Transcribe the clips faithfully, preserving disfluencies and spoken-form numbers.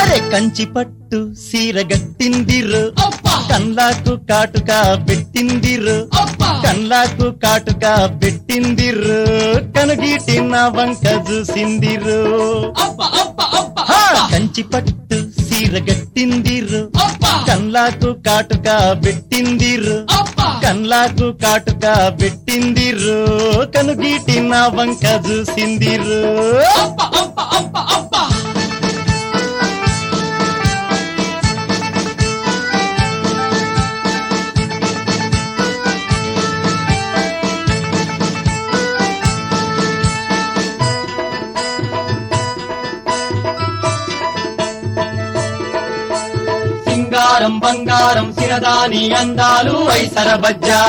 అరే కంచి పట్టు సీర గట్టిందిరు కన్లాకు కాటుగా పెట్టిందిరు కన్లాకు కాటుగా పెట్టిందిరు కనుగీటి నా వంక చూసిందిరు కంచి పట్టు సీర గట్టిందిరు కన్లాకు కాటుగా పెట్టిందిరు కన్లాకు కాటుగా పెట్టిందిరు కనుగీటి నా వంక చూసిందిరు బంగారం బంగారం సిరదాని అందాలు ఐసర బజ్జా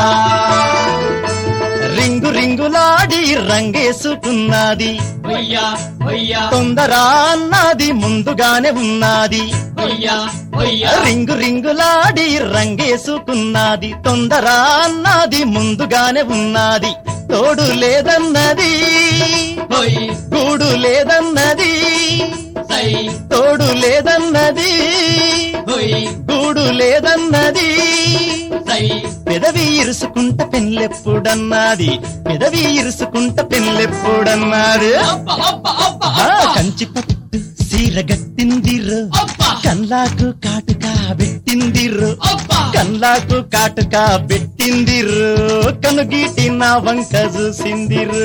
రింగు రింగులాడి రంగేసుకున్నది తొందర అన్నది ముందుగానే ఉన్నది రింగు రింగులాడి రంగేసుకున్నది తొందర అన్నది ముందుగానే ఉన్నది తోడు లేదన్నది గూడు లేదన్నది తోడు లేదన్నది గూడు లేదన్నది పెదవి ఇరుసుకుంట పెళ్ళెప్పుడన్నది పెదవి ఇరుసుకుంట పెళ్ళెప్పుడన్నది కంచి పట్టు సీర గట్టిందిరు కన్లాకు కాటుగా పెట్టిందిరు కన్లాకు కాటుగా పెట్టిందిరు కనుగీటి నా వంక చూసిందిరు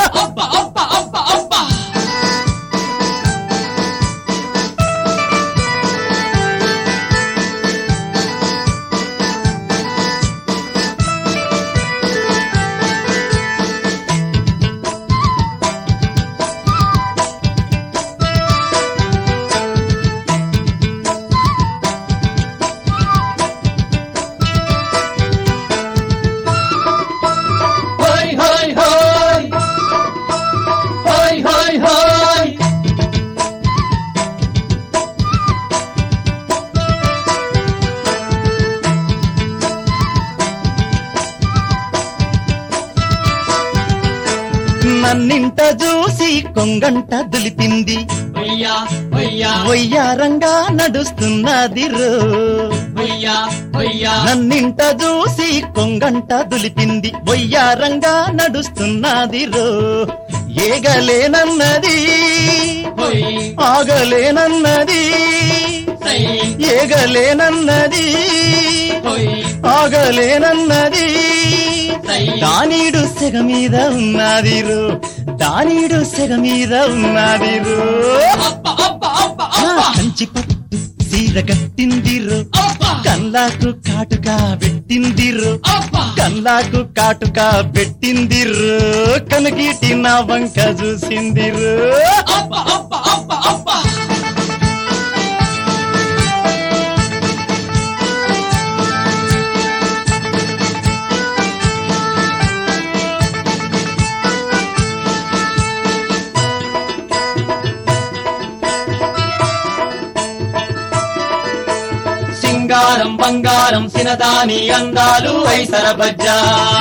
నన్నింట చూసి కొంగంట దులిపింది వయ్యారంగా నడుస్తున్నది రో నన్నింట చూసి కొంగంట దులిపింది వయ్యారంగా నడుస్తున్నది రో ఏగలేనన్నది ఆగలేనన్నది ఏగలేనన్నది ఆగలేనన్నది దానీడు సెగ మీద ఉన్నదిరు దానీడు సెగ మీద ఉన్నదిరు కంచి పట్టు సీర కట్టిందిరు కన్లాకు కాటుగా పెట్టిందిరు కన్లాకు కాటుగా పెట్టిందిరు కనుగీటి నా వంక చూసిందిరు బంగారం బంగారం సినదాని అందాలు ఐసర బజ్జా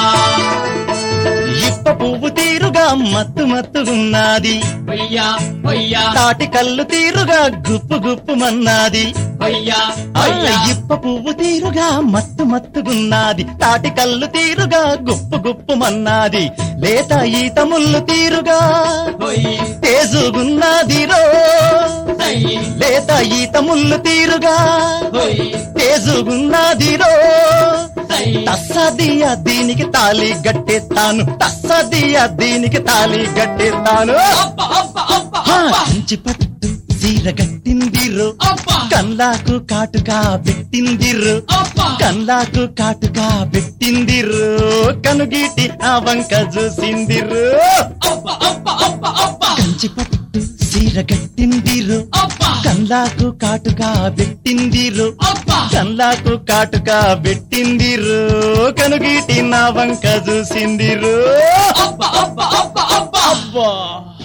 ఇప్ప పువ్వు తీరుగా మత్తు మత్తుగున్నది తాటి కళ్ళు తీరుగా గుప్పు గుప్పు మన్నది ఇప్ప పువ్వు తీరుగా మత్తు మత్తుగున్నది తాటి కళ్ళు తీరుగా గుప్పు గుప్పు మన్నది లేత ఈత ముళ్ళు తీరుగా తేజుగున్నది రో లేత ఈత ముళ్ళు తీరుగా తేజుగున్నది రో తస్సదియా దీనికి తాళి గట్టేస్తాను తస్సదియా దీనికి తాళి గట్టేస్తాను కంచి పట్టు సీర గట్టిందిరు కన్లాకు కాటుగా పెట్టిందిరు కన్లాకు కాటుగా పెట్టిందిరు కనుగీటి ఆ వంక చూసిందిరు కంచి పట్టు సీర గట్టిందిరు కన్లాకు కాటుగా పెట్టిందిరు కన్లాకు కాటుగా పెట్టిందిరు కనుగీటి నా వంక చూసిందిరు అబ్బా